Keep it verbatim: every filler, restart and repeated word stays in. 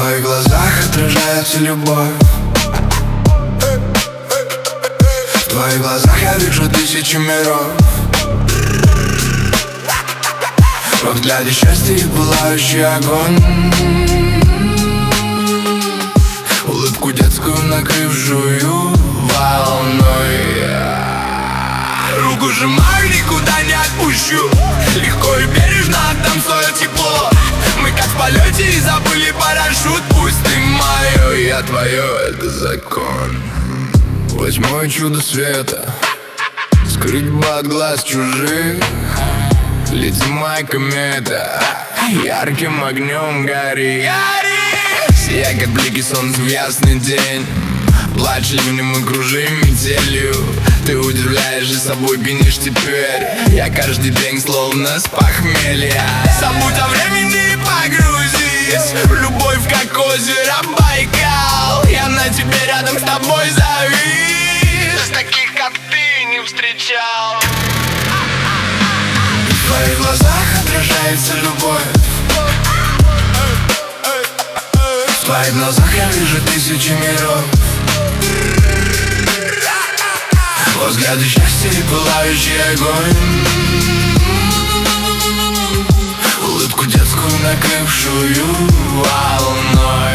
твоих глазах отражается любовь. В твоих глазах я вижу тысячи миров. Во взгляде счастье и пылающий огонь, улыбку детскую накрывшую волной. Руку сжимаю, никуда не отпущу. Легко и бережно отдам свое тепло. Мы как в полете и забыли парашют. Пусть ты мое, я твое, это закон. Восьмое чудо света, скрыть бы от глаз чужих. Ледяная комета, ярким огнем гори, гори. Сияй, как блики солнца в ясный день. Плачь ливнем и кружи метелью. Ты удивляешь и собой пьянишь теперь. Я каждый день словно с похмелья. Забудь о времени и погрузись в любовь, как озеро Байкал. Я на тебе рядом с тобой завис. Таких, как ты, не встречал. В твоих глазах отражается любовь. В твоих глазах я вижу тысячи миров. Во взгляде счастье и пылающий огонь, улыбку детскую накрывшую волной.